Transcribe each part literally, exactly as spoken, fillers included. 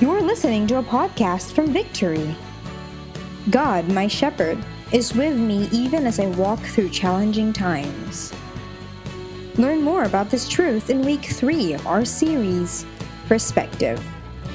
You're listening to a podcast from Victory. God, my shepherd, is with me even as I walk through challenging times. Learn more about this truth in week three of our series, Perspective.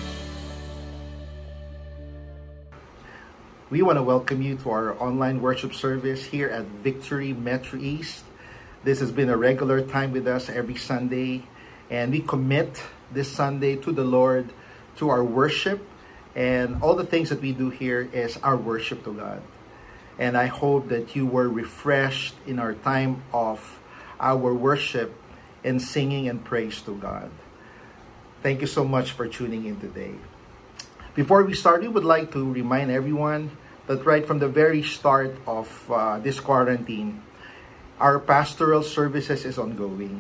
We want to welcome you to our online worship service here at Victory Metro East. This has been a regular time with us every Sunday, and we commit this Sunday to the Lord, to our worship, and all the things that we do here is our worship to God. And I hope that you were refreshed in our time of our worship and singing and praise to God. Thank you so much for tuning in today. Before we start, we would like to remind everyone that right from the very start of uh, this quarantine, our pastoral services is ongoing.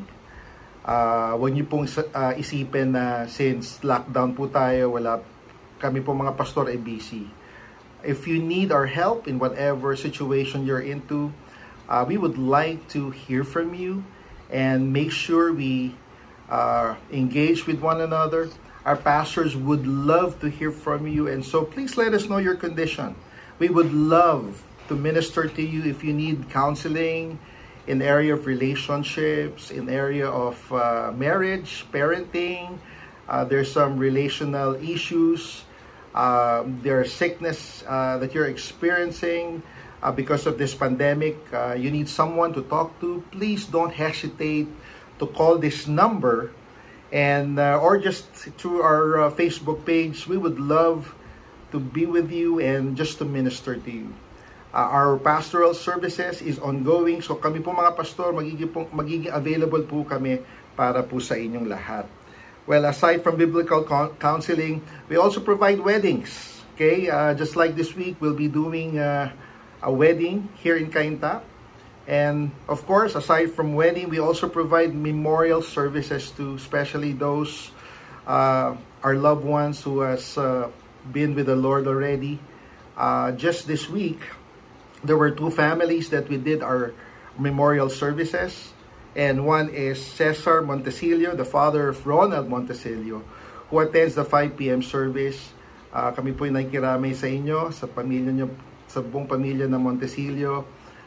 Uh, huwag niyo pong uh, isipin na since lockdown po tayo, wala, kami po mga pastor ay busy. If you need our help in whatever situation you're into, uh, we would like to hear from you and make sure we uh, engage with one another. Our pastors would love to hear from you, and so please let us know your condition. We would love to minister to you if you need counseling in the area of relationships, in the area of uh, marriage, parenting. Uh, there's some relational issues. Uh, there's sickness uh, that you're experiencing uh, because of this pandemic. Uh, you need someone to talk to. Please don't hesitate to call this number, and uh, or just through our uh, Facebook page. We would love to be with you and just to minister to you. Uh, our pastoral services is ongoing, so kami po mga pastor, magiging, po, magiging available po kami para po sa inyong lahat. Well, aside from biblical counseling, we also provide weddings. Okay, uh, just like this week, we'll be doing uh, a wedding here in Cainta. And of course, aside from wedding, we also provide memorial services to especially those, uh, our loved ones who has uh, been with the Lord already. Uh, just this week, there were two families that we did our memorial services. And one is Cesar Montesilio, the father of Ronald Montesilio, who attends the five p.m. service. Uh, kami po ay nakikiramay sa inyo, sa pamilya nyo, sa buong pamilya ng Montesilio.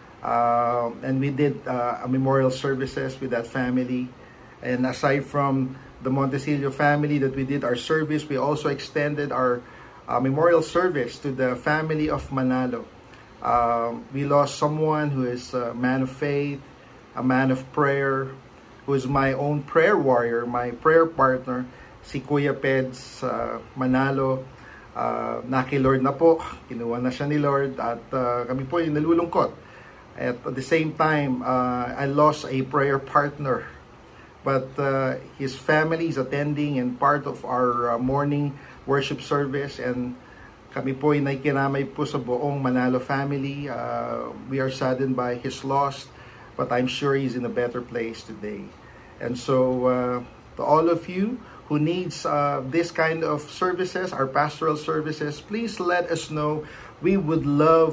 Uh, and we did uh, a memorial services with that family. And aside from the Montesilio family that we did our service, we also extended our uh, memorial service to the family of Manalo. Um, we lost someone who is a man of faith, a man of prayer, who is my own prayer warrior, my prayer partner, si Kuya Peds uh, Manalo. Uh, Naki-Lord na po, kinuha na siya ni Lord, at uh, kami po yung nalulungkot. At the same time, uh, I lost a prayer partner, but uh, his family is attending and part of our uh, morning worship service, and kami po ay nakikiramay po sa buong Manalo family. Uh, we are saddened by his loss, but I'm sure he's in a better place today. And so, uh, to all of you who needs uh, this kind of services, our pastoral services, please let us know. We would love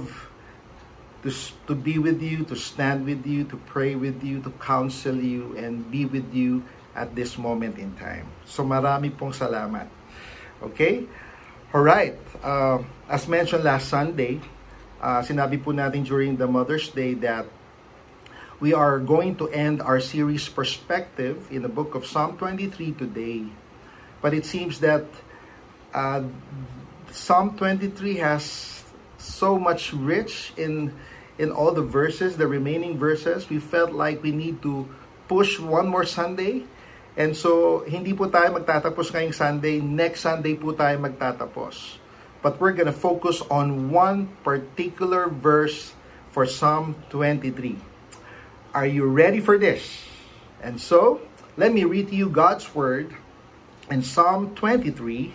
to, to be with you, to stand with you, to pray with you, to counsel you, and be with you at this moment in time. So marami pong salamat. Okay? Alright, uh, as mentioned last Sunday, uh, sinabi po natin during the Mother's Day that we are going to end our series Perspective in the book of Psalm twenty-three today. But it seems that uh, Psalm twenty-three has so much rich in, in all the verses, the remaining verses. We felt like we need to push one more Sunday. And so, hindi po tayo magtatapos ngayong Sunday. Next Sunday po tayo magtatapos. But we're gonna focus on one particular verse for Psalm twenty-three. Are you ready for this? And so, let me read to you God's word in Psalm twenty-three,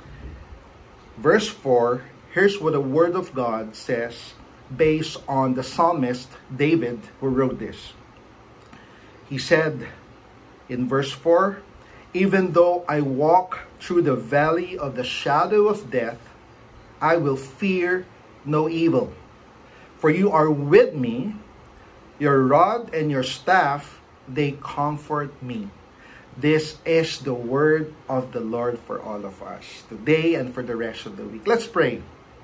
verse four. Here's what the word of God says based on the psalmist David who wrote this. He said, in verse four, even though I walk through the valley of the shadow of death, I will fear no evil. For you are with me, your rod and your staff, they comfort me. This is the word of the Lord for all of us, today and for the rest of the week. Let's pray.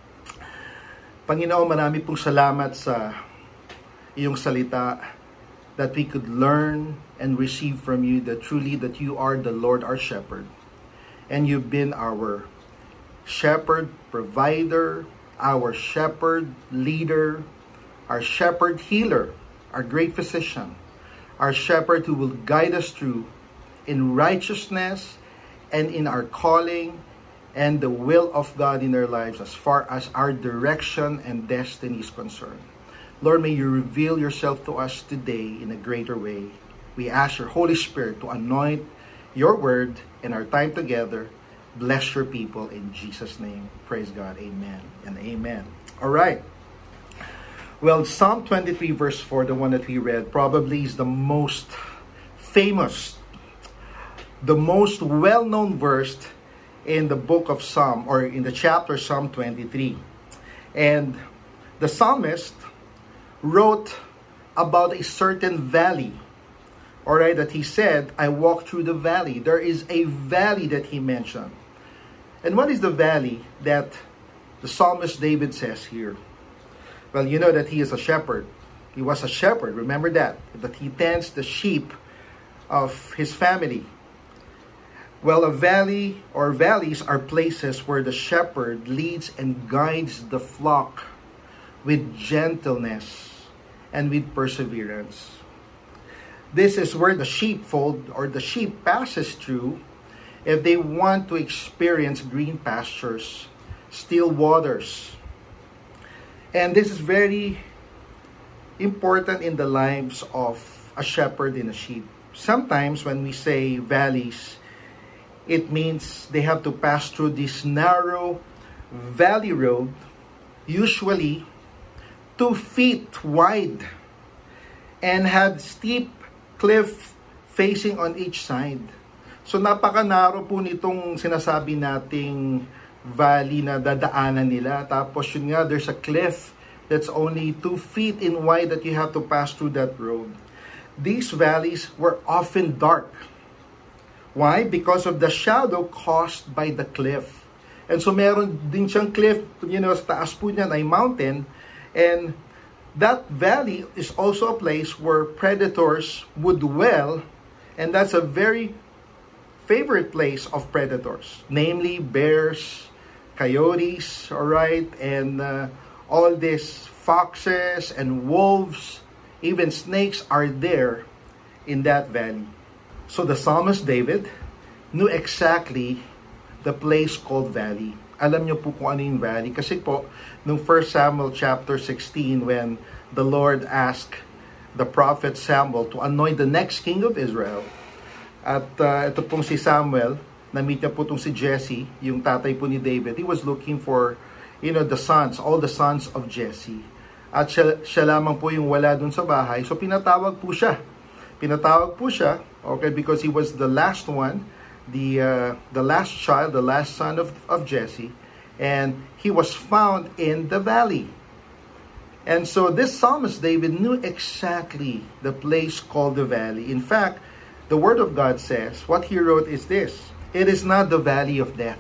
Panginoon, marami pong salamat sa iyong salita, that we could learn and receive from you that truly that you are the Lord our shepherd. And you've been our shepherd, provider, our shepherd, leader, our shepherd, healer, our great physician, our shepherd who will guide us through in righteousness and in our calling and the will of God in our lives as far as our direction and destiny is concerned. Lord, may you reveal yourself to us today in a greater way. We ask your Holy Spirit to anoint your word and our time together. Bless your people in Jesus' name. Praise God. Amen and amen. All right. Well, Psalm twenty-three verse four, the one that we read, probably is the most famous, the most well-known verse in the book of Psalm, or in the chapter Psalm twenty-three. And the psalmist wrote about a certain valley. All right, that he said, I walk through the valley. There is a valley that he mentioned. And what is the valley that the psalmist David says here? Well, you know that he is a shepherd. He was a shepherd, remember that. That he tends the sheep of his family. Well, a valley or valleys are places where the shepherd leads and guides the flock with gentleness and with perseverance. This is where the sheepfold or the sheep passes through if they want to experience green pastures, still waters. And this is very important in the lives of a shepherd and a sheep. Sometimes when we say valleys, it means they have to pass through this narrow valley road, usually two feet wide, and had steep cliff facing on each side. So napaka-narrow po nitong sinasabi nating valley na dadaanan nila. Tapos yun nga, there's a cliff that's only two feet in wide that you have to pass through that road. These valleys were often dark. Why? Because of the shadow caused by the cliff. And so meron din siyang cliff, you know, sa taas po niyan ay mountain. And that valley is also a place where predators would dwell. And that's a very favorite place of predators, namely bears, coyotes, all right, and uh, all these foxes and wolves, even snakes are there in that valley. So the psalmist David knew exactly the place called valley. Alam niyo po kung ano yung valley. Kasi po, nung First Samuel chapter sixteen, when the Lord asked the prophet Samuel to anoint the next king of Israel, at uh, ito pong si Samuel, na-meet niya po itong si Jesse, yung tatay po ni David. He was looking for, you know, the sons, all the sons of Jesse. At siya, siya lamang po yung wala dun sa bahay. So pinatawag po siya. Pinatawag po siya, okay, because he was the last one, the uh, the last child, the last son of, of Jesse. And he was found in the valley. And so this psalmist David knew exactly the place called the valley. In fact, the Word of God says, what he wrote is this: it is not the valley of death.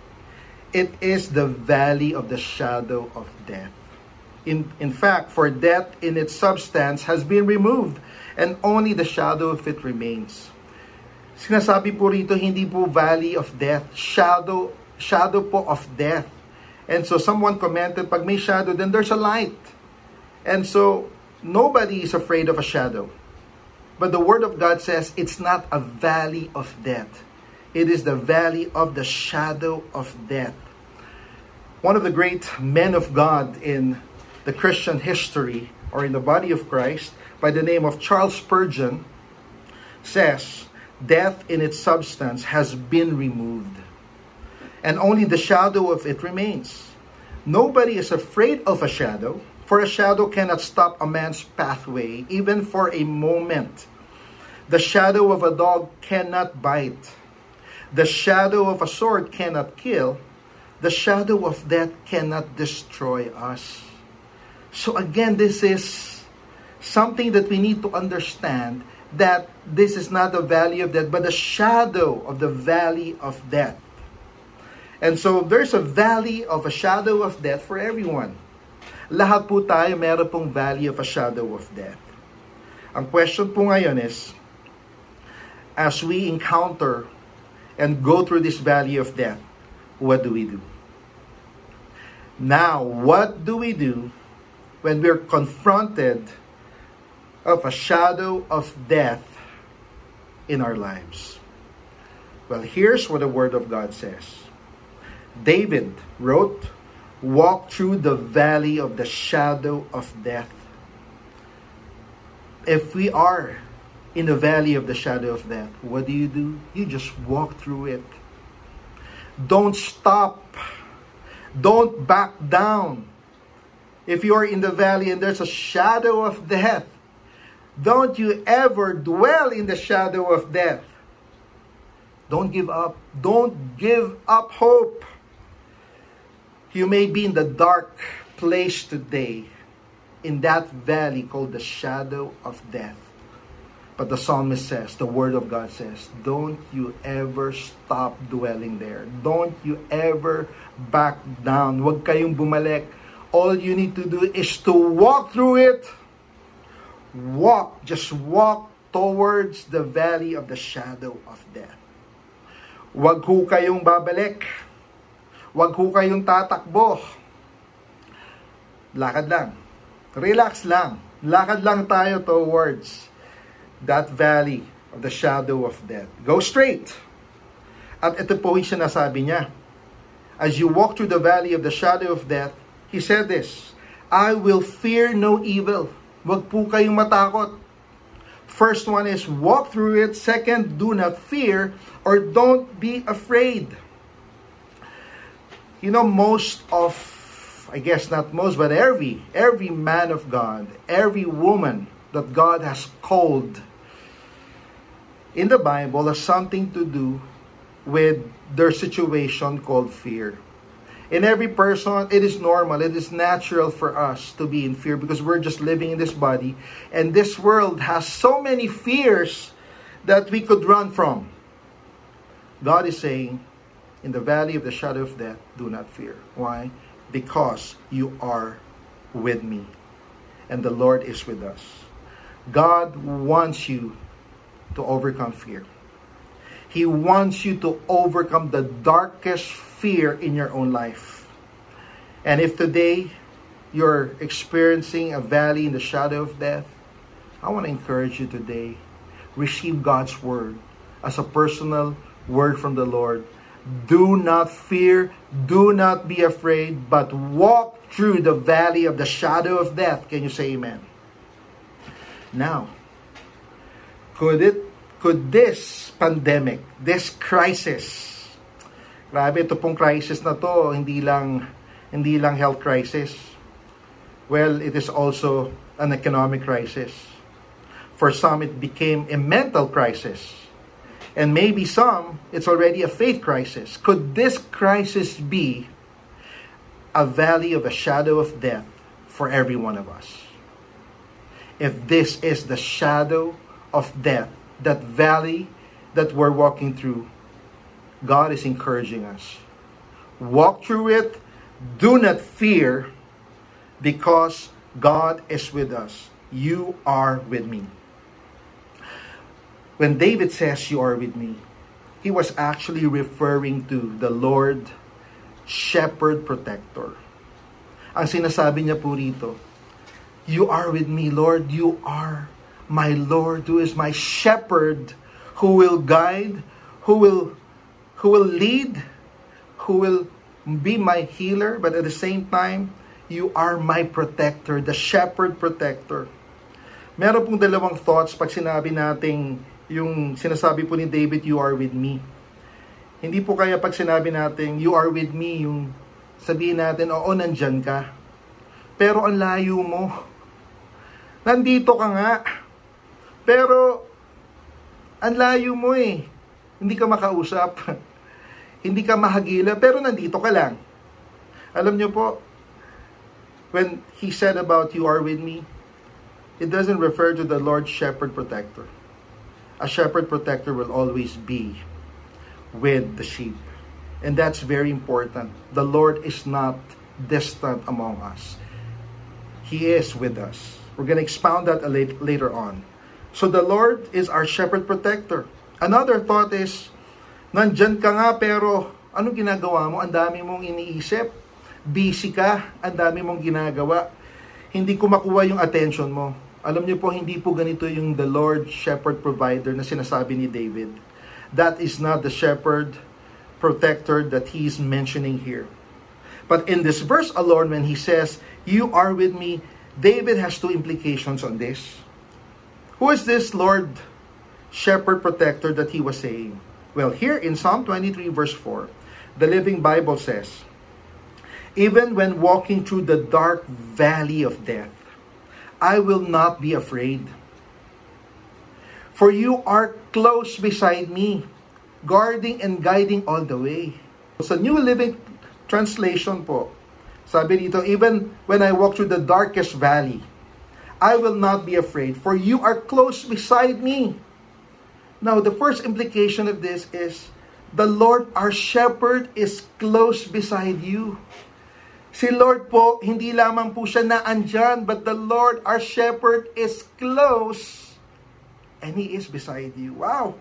It is the valley of the shadow of death. In, in fact, for death in its substance has been removed, and only the shadow of it remains. Sinasabi po rito, hindi po valley of death, shadow, shadow po of death. And so someone commented, pag may shadow, then there's a light. And so nobody is afraid of a shadow. But the Word of God says it's not a valley of death. It is the valley of the shadow of death. One of the great men of God in the Christian history, or in the body of Christ, by the name of Charles Spurgeon, says, death in its substance has been removed, and only the shadow of it remains. Nobody is afraid of a shadow, for a shadow cannot stop a man's pathway, even for a moment. The shadow of a dog cannot bite. The shadow of a sword cannot kill. The shadow of death cannot destroy us. So again, this is something that we need to understand, that this is not the valley of death, but the shadow of the valley of death. And so there's a valley of a shadow of death for everyone. Lahat po tayo meron pong valley of a shadow of death. Ang question po ngayon is, as we encounter and go through this valley of death, what do we do? Now, what do we do when we're confronted of a shadow of death in our lives? Well, here's what the Word of God says. David wrote, walk through the valley of the shadow of death. If we are in the valley of the shadow of death, what do you do? You just walk through it. Don't stop. Don't back down. If you are in the valley and there's a shadow of death, don't you ever dwell in the shadow of death. Don't give up. Don't give up hope. You may be in the dark place today, in that valley called the shadow of death. But the psalmist says, the Word of God says, don't you ever stop dwelling there. Don't you ever back down. Huwag kayong bumalik. All you need to do is to walk through it. Walk, just walk towards the valley of the shadow of death. Huwag ho kayong babalik. Huwag ho kayong tatakbo. Lakad lang. Relax lang. Lakad lang tayo towards that valley of the shadow of death. Go straight. At ito po yung sinasabi niya. As you walk through the valley of the shadow of death, he said this, I will fear no evil. Huwag po kayong matakot. First one is walk through it. Second, do not fear or don't be afraid. You know, most of, I guess not most, but every, every man of God, every woman that God has called in the Bible has something to do with their situation called fear. In every person, it is normal, it is natural for us to be in fear because we're just living in this body. And this world has so many fears that we could run from. God is saying, in the valley of the shadow of death, do not fear. Why? Because you are with me. And the Lord is with us. God wants you to overcome fear. He wants you to overcome the darkest fear in your own life. And if today you're experiencing a valley in the shadow of death, I want to encourage you today, receive God's word as a personal word from the Lord. Do not fear, do not be afraid, but walk through the valley of the shadow of death. Can you say amen? Now, could it, could this pandemic, this crisis, grabe, ito pong crisis na to, hindi lang, hindi lang health crisis. Well, it is also an economic crisis. For some, it became a mental crisis. And maybe some, it's already a faith crisis. Could this crisis be a valley of a shadow of death for every one of us? If this is the shadow of death, that valley that we're walking through, God is encouraging us. Walk through it. Do not fear because God is with us. You are with me. When David says, you are with me, he was actually referring to the Lord, Shepherd Protector. Ang sinasabi niya po rito, you are with me, Lord. You are my Lord, who is my shepherd, who will guide, who will, who will lead, who will be my healer, but at the same time, you are my protector, the shepherd protector. Meron pong dalawang thoughts pag sinabi nating yung sinasabi po ni David, you are with me. Hindi po kaya pag sinabi natin, you are with me, yung sabihin natin, oo, nandyan ka. Pero ang layo mo. Nandito ka nga. Pero, ang layo mo eh. Hindi ka makausap. Hindi ka mahagila, pero nandito ka lang. Alam nyo po, when he said about you are with me, it doesn't refer to the Lord Shepherd Protector. a shepherd protector will always be with the sheep. And that's very important. The Lord is not distant among us. He is with us. We're going to expound that a late, later on. So the Lord is our shepherd protector. Another thought is, nandyan ka nga pero anong ginagawa mo? Ang dami mong iniisip. Busy ka. Ang dami mong ginagawa. Hindi ko makuha yung attention mo. Alam niyo po, hindi po ganito yung the Lord shepherd provider na sinasabi ni David. That is not the shepherd protector that he is mentioning here. But in this verse alone, when he says, you are with me, David has two implications on this. Who is this Lord shepherd protector that he was saying? Well, here in Psalm twenty-three verse four, the Living Bible says, even when walking through the dark valley of death, I will not be afraid. For you are close beside me, guarding and guiding all the way. Sa New Living Translation po, sabi dito, even when I walk through the darkest valley, I will not be afraid, for you are close beside me. Now, the first implication of this is, the Lord, our shepherd, is close beside you. Si Lord po, hindi lamang po siya naandyan, but the Lord, our shepherd, is close, and He is beside you. Wow!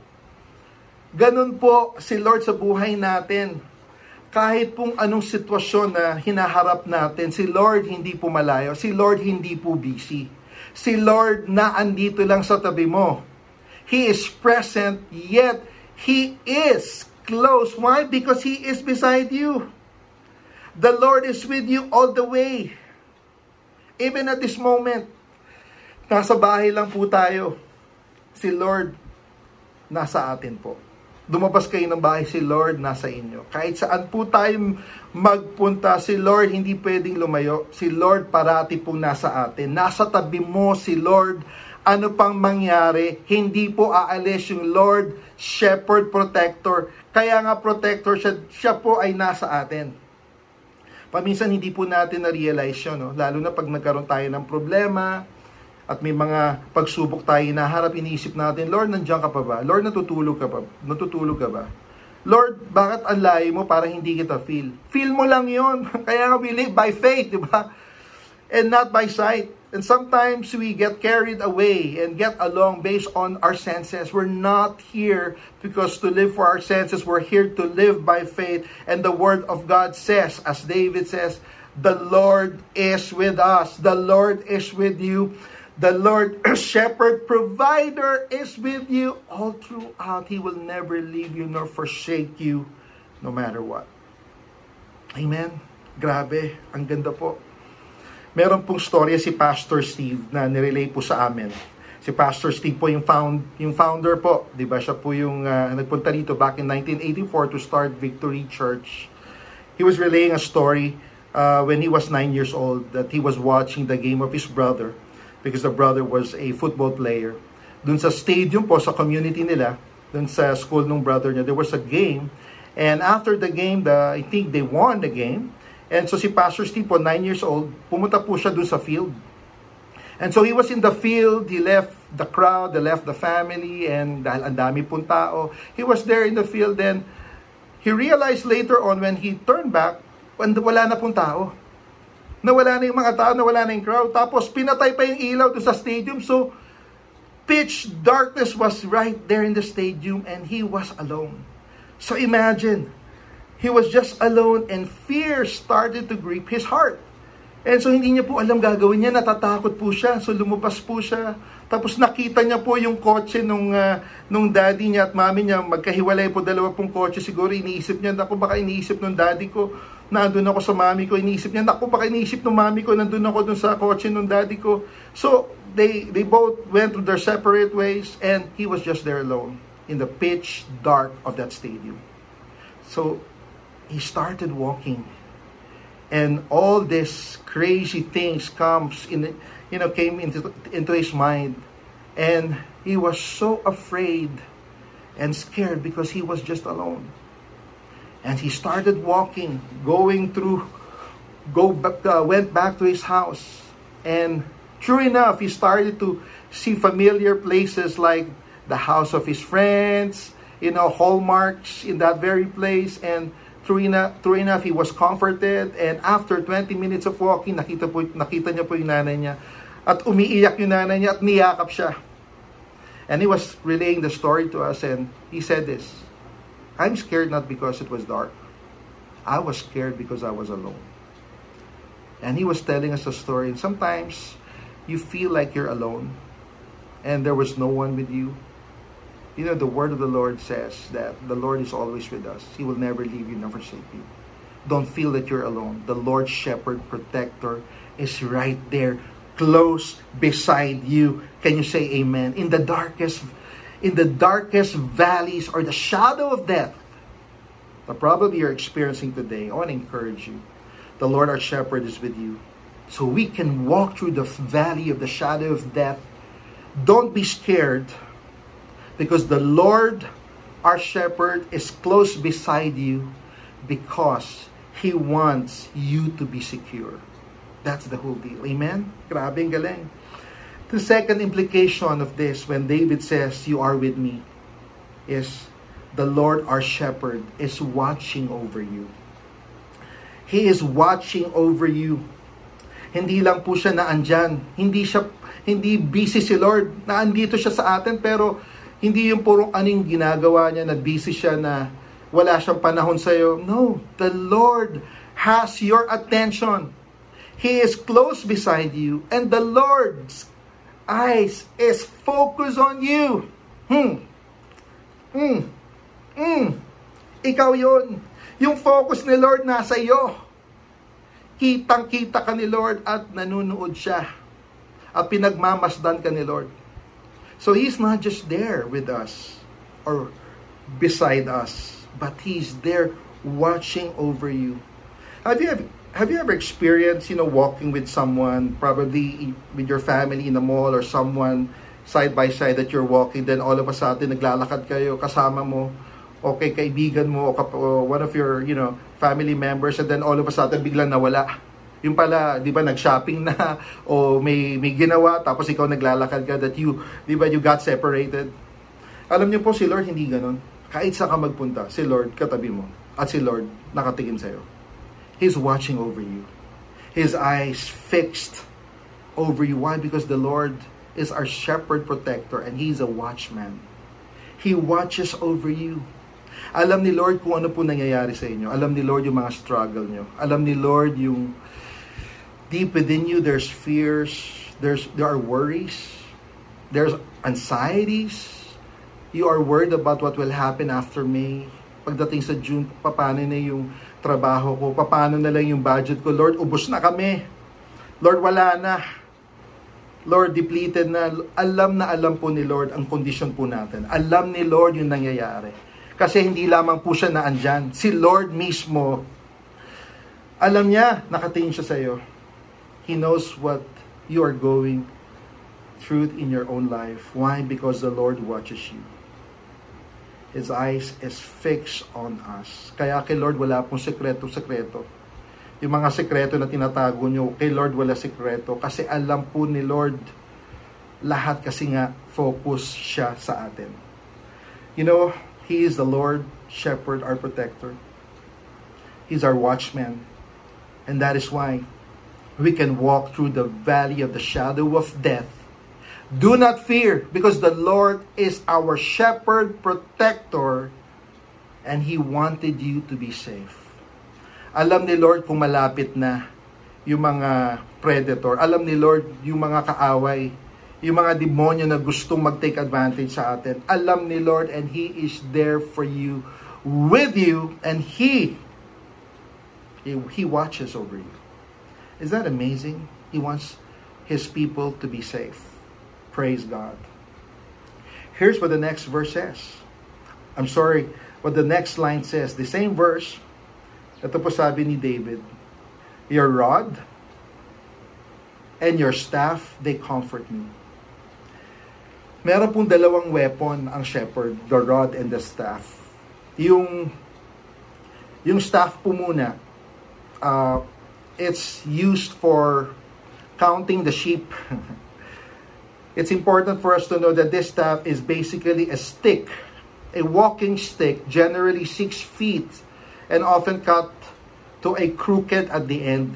Ganun po si Lord sa buhay natin. Kahit pong anong sitwasyon na hinaharap natin, si Lord hindi po malayo. Si Lord hindi po busy. Si Lord na andito lang sa tabi mo. He is present, yet He is close. Why? Because He is beside you. The Lord is with you all the way. Even at this moment, nasa bahay lang po tayo. Si Lord nasa atin po. Lumabas kayo ng bahay, si Lord nasa inyo. Kahit saan po tayo magpunta, si Lord hindi pwedeng lumayo. Si Lord parati pong nasa atin. Nasa tabi mo si Lord. Ano pang mangyari, hindi po aalis yung Lord, Shepherd, Protector. Kaya nga protector siya, siya po ay nasa atin. Paminsan hindi po natin na-realize yun, no? Lalo na pag nagkaroon tayo ng problema, at may mga pagsubok tayo naharap, iniisip natin, Lord, nandiyan ka pa ba? Lord, natutulog ka ba? Natutulog ka ba? Lord, bakit ang layo mo para hindi kita feel? Feel mo lang yun. Kaya nga we live by faith, di ba? And not by sight. And sometimes we get carried away and get along based on our senses. We're not here because to live for our senses. We're here to live by faith. And the Word of God says, as David says, the Lord is with us. The Lord is with you. The Lord, shepherd, provider, is with you all throughout. He will never leave you nor forsake you, no matter what. Amen? Grabe, ang ganda po. Meron pong storya si Pastor Steve na nirelay po sa amin. Si Pastor Steve po yung, found, yung founder po. Diba? Siya po yung uh, nagpunta dito back in nineteen eighty-four to start Victory Church. He was relaying a story uh, when he was nine years old that he was watching the game of his brother. Because the brother was a football player. Dun sa stadium po, sa community nila, dun sa school ng brother niya, there was a game. And after the game, the, I think they won the game. And so si Pastor Steve po, nine years old, pumunta po siya dun sa field. And so he was in the field, he left the crowd, he left the family, and dahil ang dami pong tao, he was there in the field. Then he realized later on when he turned back, wala na pong tao. Nawala na yung mga tao, nawala na yung crowd. Tapos, pinatay pa yung ilaw doon sa stadium. So, pitch darkness was right there in the stadium and he was alone. So, imagine, he was just alone and fear started to grip his heart. And so, hindi niya po alam gagawin niya. Natatakot po siya. So, lumabas po siya. Tapos, nakita niya po yung kotse nung, uh, nung daddy niya at mami niya. Magkahiwalay po, dalawa pong kotse. Siguro, iniisip niya, naku, baka iniisip nung daddy ko, nandun ako sa mami ko, iniisip niya, naku, baka iniisip ng mami ko, nandun ako dun sa kotse ng daddy ko. So, they they both went to their separate ways, and he was just there alone, in the pitch dark of that stadium. So, he started walking, and all these crazy things comes in, you know, came into, into his mind, and he was so afraid and scared because he was just alone. And he started walking, going through, go back, uh, went back to his house. And sure enough, he started to see familiar places like the house of his friends, you know, hallmarks in that very place. And true enough, true enough, he was comforted. And after twenty minutes of walking, nakita, po, nakita niya po yung nanay niya. At umiiyak yung nanay niya at niyakap siya. And he was relaying the story to us, and he said this, I'm scared not because it was dark. I was scared because I was alone. And he was telling us a story. And sometimes you feel like you're alone and there was no one with you. You know, the word of the Lord says that the Lord is always with us. He will never leave you, never forsake you. Don't feel that you're alone. The Lord, shepherd, protector is right there, close beside you. Can you say amen? In the darkest, in the darkest valleys or the shadow of death, the problem you're experiencing today, I want to encourage you. The Lord our shepherd is with you. So we can walk through the valley of the shadow of death. Don't be scared, because the Lord our shepherd is close beside you, because He wants you to be secure. That's the whole deal. Amen? Grabe ang galing. The second implication of this, when David says, you are with me, is the Lord our shepherd is watching over you. He is watching over you. Hindi lang po siya na andyan. Hindi siya, hindi busy si Lord. Na andito siya sa atin, pero hindi yung puro anong ginagawa niya, na busy siya, na wala siyang panahon sa'yo. No, the Lord has your attention. He is close beside you, and the Lord's eyes is focused on you. Hmm. Hmm. Hmm. Ikaw yun. Yung focus ni Lord nasa iyo. Kitang-kita ka ni Lord at nanunood siya. At pinagmamasdan ka ni Lord. So He's not just there with us or beside us, but He's there watching over you. Have you ever Have you ever experienced, you know, walking with someone, probably with your family in the mall, or someone side by side that you're walking, then all of a sudden naglalakad kayo, kasama mo, okay, kaibigan mo, o one of your, you know, family members, and then all of a sudden biglang nawala. Yung pala, di ba, nag-shopping na, o may, may ginawa, tapos ikaw naglalakad ka, that you, di ba, you got separated. Alam niyo po, si Lord hindi ganon. Kahit saan ka magpunta, si Lord katabi mo, at si Lord nakatingin sa'yo. He's watching over you. His eyes fixed over you. Why? Because the Lord is our shepherd protector, and He's a watchman. He watches over you. Alam ni Lord kung ano po nangyayari sa inyo. Alam ni Lord yung mga struggle nyo. Alam ni Lord yung deep within you, there's fears, there's there are worries, there's anxieties. You are worried about what will happen after May. Pagdating sa June, paano na yung trabaho ko? Paano na lang yung budget ko? Lord, ubos na kami. Lord, wala na. Lord, depleted na. Alam na alam po ni Lord ang kondisyon po natin. Alam ni Lord yung nangyayari. Kasi hindi lamang po siya na andyan. Si Lord mismo, alam niya, nakatingin siya sa iyo. He knows what you are going through in your own life. Why? Because the Lord watches you. His eyes is fixed on us. Kaya kay Lord wala pong sekreto-sekreto. Yung mga sekreto na tinatago nyo, kay Lord wala sekreto. Kasi alam po ni Lord lahat, kasi nga focus siya sa atin. You know, He is the Lord, shepherd, our protector. He's our watchman. And that is why we can walk through the valley of the shadow of death. Do not fear, because the Lord is our shepherd, protector, and He wanted you to be safe. Alam ni Lord kung malapit na yung mga predator. Alam ni Lord yung mga kaaway, yung mga demonyo na gustong mag-take advantage sa atin. Alam ni Lord, and He is there for you, with you, and He, He, He watches over you. Is that amazing? He wants His people to be safe. Praise God. Here's what the next verse says. I'm sorry, what the next line says. The same verse, ito po sabi ni David, your rod and your staff, they comfort me. Meron pong dalawang weapon ang shepherd, the rod and the staff. Yung, yung staff po muna, uh, it's used for counting the sheep. It's important for us to know that this staff is basically a stick, a walking stick, generally six feet, and often cut to a crooked at the end.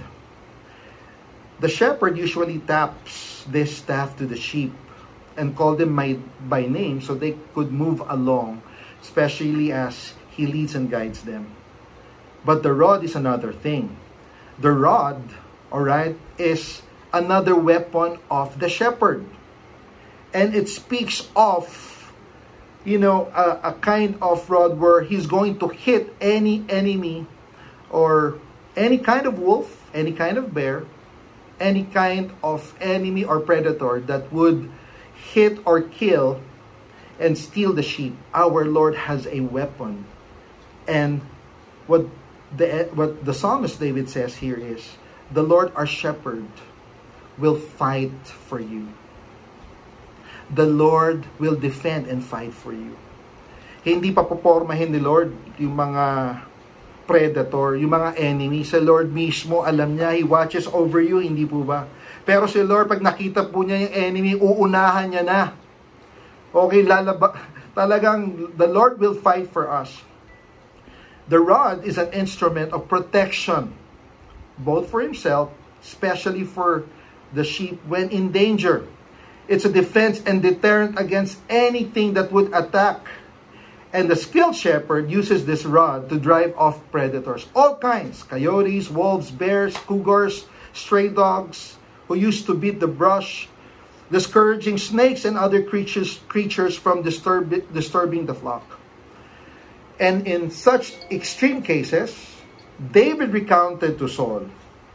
The shepherd usually taps this staff to the sheep and call them by, by name so they could move along, especially as he leads and guides them. But the rod is another thing. The rod, all right, is another weapon of the shepherd. And it speaks of, you know, a, a kind of rod where he's going to hit any enemy or any kind of wolf, any kind of bear, any kind of enemy or predator that would hit or kill and steal the sheep. Our Lord has a weapon. And what the, what the psalmist David says here is, the Lord our shepherd will fight for you. The Lord will defend and fight for you. Hindi pa popormahin ni Lord yung mga predator, yung mga enemy. Sa Lord mismo, alam niya, He watches over you, hindi po ba? Pero si Lord, pag nakita po niya yung enemy, uunahan niya na. Okay, lalaba, talagang the Lord will fight for us. The rod is an instrument of protection, both for Himself, especially for the sheep when in danger. It's a defense and deterrent against anything that would attack. And the skilled shepherd uses this rod to drive off predators. All kinds. Coyotes, wolves, bears, cougars, stray dogs who used to beat the brush, discouraging snakes and other creatures, creatures from disturb, disturbing the flock. And in such extreme cases, David recounted to Saul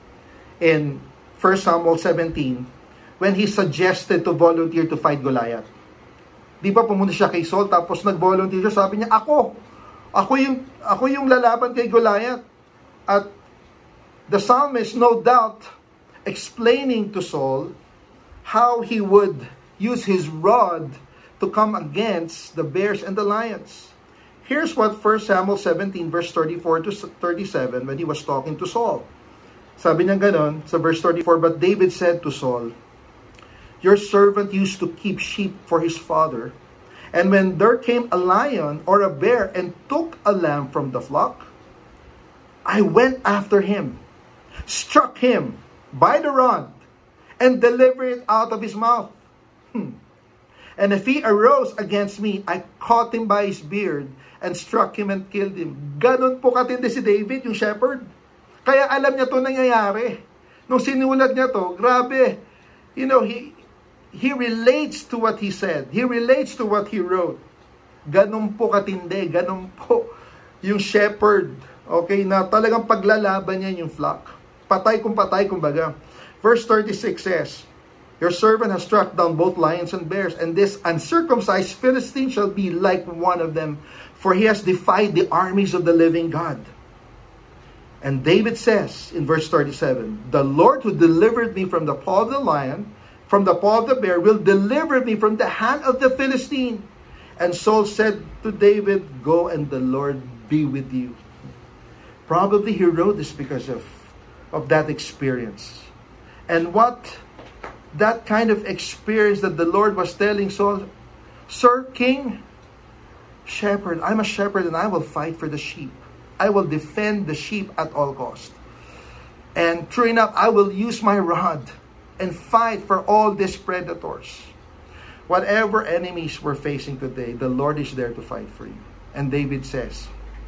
in First Samuel seventeen, when he suggested to volunteer to fight Goliath. Di ba pumunta siya kay Saul tapos nag-volunteer siya, sabi niya, ako, ako yung, ako yung lalaban kay Goliath. At the psalmist, no doubt, explaining to Saul how he would use his rod to come against the bears and the lions. Here's what First Samuel seventeen, verse thirty-four to thirty-seven, when he was talking to Saul. Sabi niya ganon, sa verse thirty-four, but David said to Saul, your servant used to keep sheep for his father, and when there came a lion or a bear and took a lamb from the flock, I went after him, struck him by the rod, and delivered it out of his mouth. Hmm. And if he arose against me, I caught him by his beard and struck him and killed him. Ganon po katindi si David, yung shepherd. Kaya alam niya to nangyayari. Nung sinulat niya to, grabe. You know, he he relates to what he said. He relates to what he wrote. Ganon po katindi, ganon po yung shepherd. Okay, na talagang paglalaban niya yung flock. Patay kung patay, kumbaga. Verse thirty-six says, your servant has struck down both lions and bears, and this uncircumcised Philistine shall be like one of them, for he has defied the armies of the living God. And David says in verse thirty-seven, the Lord who delivered me from the paw of the lion, from the paw of the bear, will deliver me from the hand of the Philistine. And Saul said to David, go and the Lord be with you. Probably he wrote this because of, of that experience. And what that kind of experience that the Lord was telling Saul, Sir King, shepherd, I'm a shepherd and I will fight for the sheep. I will defend the sheep at all cost. And true enough, I will use my rod and fight for all these predators. Whatever enemies we're facing today, the Lord is there to fight for you. And David says,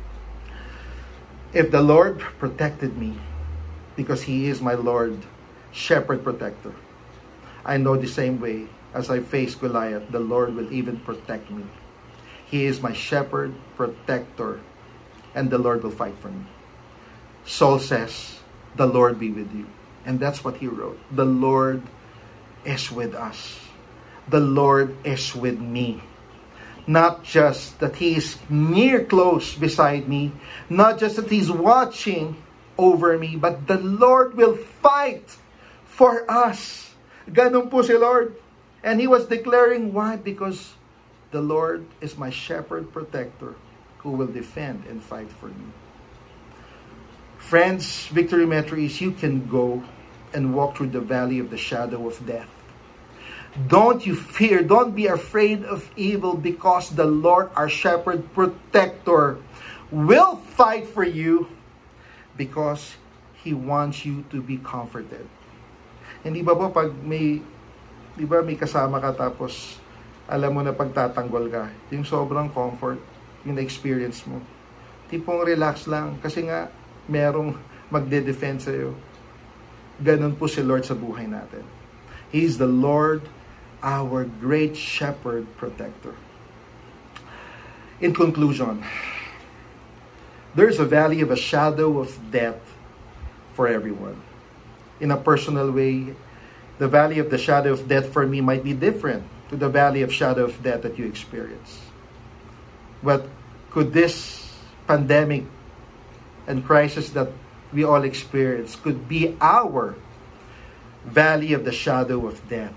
if the Lord protected me, because He is my Lord, shepherd protector, I know the same way as I face Goliath, the Lord will even protect me. He is my shepherd protector, and the Lord will fight for me. Saul says, the Lord be with you. And that's what he wrote. The Lord is with us. The Lord is with me. Not just that He is near close beside me, not just that He's watching over me, but the Lord will fight for us. Ganun po si Lord. And he was declaring, why? Because the Lord is my shepherd protector who will defend and fight for me. Friends, Victory Metro East, you can go and walk through the valley of the shadow of death. Don't you fear, don't be afraid of evil, because the Lord, our shepherd protector, will fight for you, because He wants you to be comforted. Hindi ba po pag may, di ba may kasama ka tapos alam mo na pagtatanggol ka, yung sobrang comfort, yung na-experience mo. Tipong relax lang kasi nga merong magde-defend sa'yo. Ganun po si Lord sa buhay natin. He is the Lord, our great shepherd protector. In conclusion, there's a valley of a shadow of death for everyone. In a personal way, the valley of the shadow of death for me might be different to the valley of shadow of death that you experience. But could this pandemic and crisis that we all experience could be our valley of the shadow of death?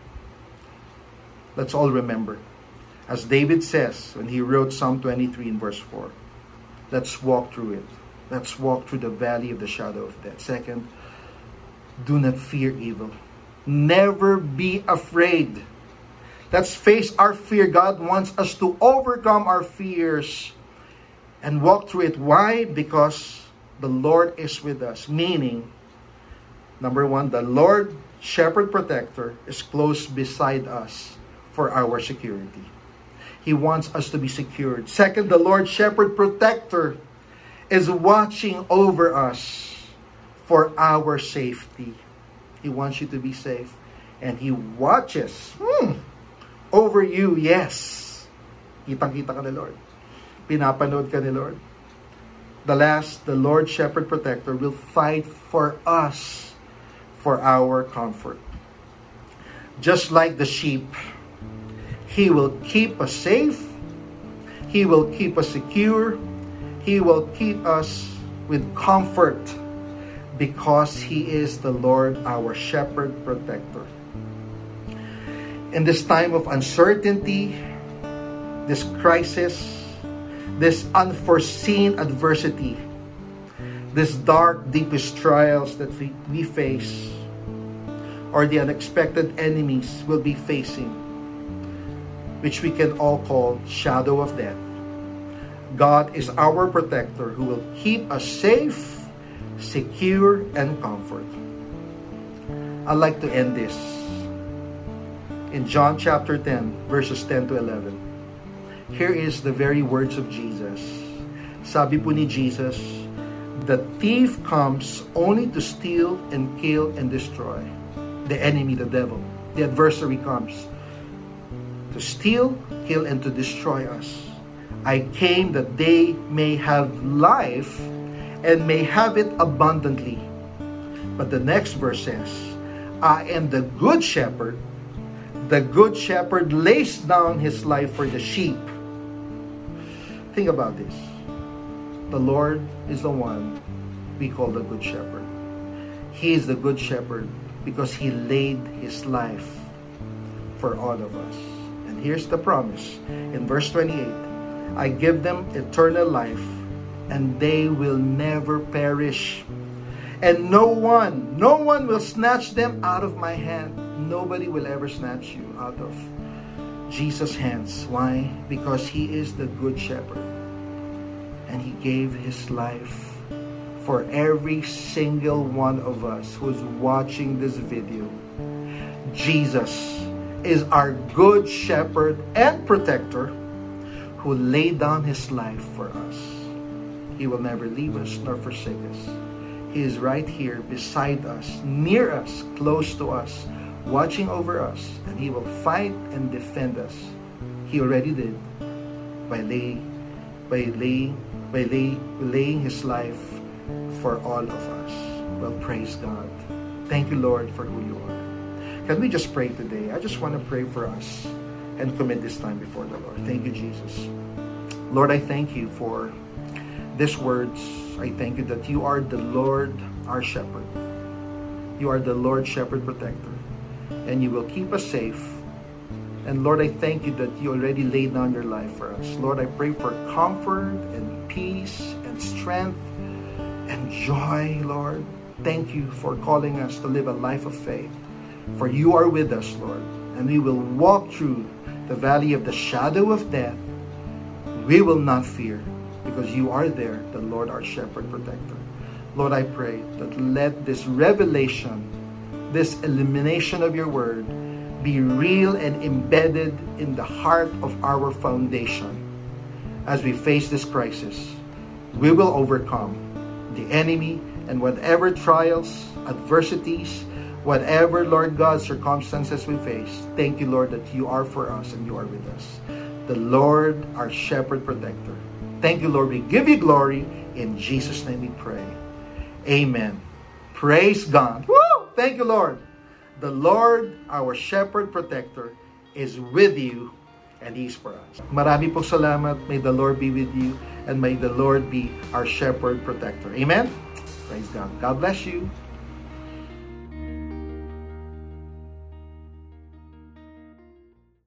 Let's all remember, as David says when he wrote Psalm twenty-three in verse four, let's walk through it. Let's walk through the valley of the shadow of death. Second, do not fear evil. Never be afraid. Let's face our fear. God wants us to overcome our fears and walk through it. Why? Because the Lord is with us. Meaning, number one, the Lord, shepherd protector, is close beside us for our security. He wants us to be secured. Second, the Lord, shepherd protector, is watching over us for our safety. He wants you to be safe. And He watches hmm, over you, yes. Kitang-kita ka ni Lord. Pinapanood ka ni Lord. The last, the Lord shepherd protector will fight for us for our comfort. Just like the sheep, He will keep us safe. He will keep us secure. He will keep us with comfort because He is the Lord, our shepherd protector. In this time of uncertainty, this crisis, this unforeseen adversity, this dark, deepest trials that we, we face, or the unexpected enemies we'll be facing, which we can all call shadow of death, God is our protector who will keep us safe, secure, and comfort. I'd like to end this in John chapter ten, verses ten to eleven. Here is the very words of Jesus. Sabi po ni Jesus, the thief comes only to steal and kill and destroy. The enemy, the devil, the adversary comes to steal, kill, and to destroy us. I came that they may have life and may have it abundantly. But the next verse says, I am the good shepherd. The good shepherd lays down his life for the sheep. Think about this. The Lord is the one we call the good shepherd. He is the good shepherd because He laid His life for all of us. And here's the promise in verse twenty-eight. I give them eternal life, and they will never perish. And no one, no one will snatch them out of my hand. Nobody will ever snatch you out of Jesus' hands. Why? Because He is the good shepherd. And He gave His life for every single one of us who's watching this video. Jesus is our good shepherd and protector who laid down His life for us. He will never leave us nor forsake us. He is right here beside us, near us, close to us, watching over us, and He will fight and defend us. He already did by lay, by lay, by lay, laying His life for all of us. Well, praise God. Thank you, Lord, for who You are. Can we just pray today? I just want to pray for us and commit this time before the Lord. Thank you, Jesus. Lord, I thank You for these words. I thank You that You are the Lord, our shepherd. You are the Lord, shepherd protector. And You will keep us safe. And Lord, I thank You that You already laid down Your life for us. Lord, I pray for comfort and peace and strength and joy, Lord. Thank You for calling us to live a life of faith. For You are with us, Lord. and we will walk through the valley of the shadow of death, we will not fear, because you are there, the Lord our shepherd protector. Lord, I pray that let this revelation, this illumination of your word, be real and embedded in the heart of our foundation. As we face this crisis, we will overcome the enemy and whatever trials, adversities, whatever, Lord God, circumstances we face. Thank you, Lord, that you are for us and you are with us. The Lord, our shepherd protector. Thank you, Lord. We give you glory. In Jesus' name we pray. Amen. Praise God. Woo! Thank you, Lord. The Lord, our shepherd protector, is with you and He's for us. Marami pong salamat. May the Lord be with you and may the Lord be our shepherd protector. Amen. Praise God. God bless you.